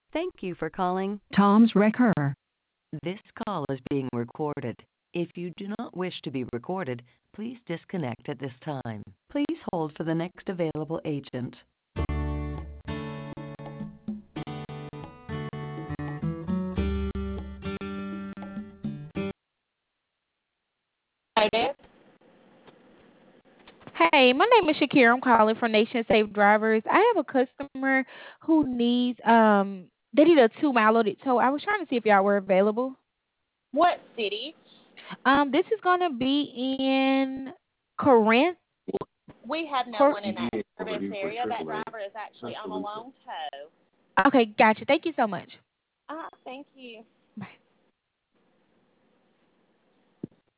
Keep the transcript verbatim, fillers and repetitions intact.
Thank you for calling. Tom's Wrecker. This call is being recorded. If you do not wish to be recorded, please disconnect at this time. Please hold for the next available agent. Hey, my name is Shakira. I'm calling from Nation Safe Drivers. I have a customer who needs um they need a two mile loaded tow. I was trying to see if y'all were available. What city? Um, this is gonna be in Corinth. We have no Cor- one in that service area. That driver is actually on a long tow. okay, gotcha. Thank you so much. Uh, thank you. Bye.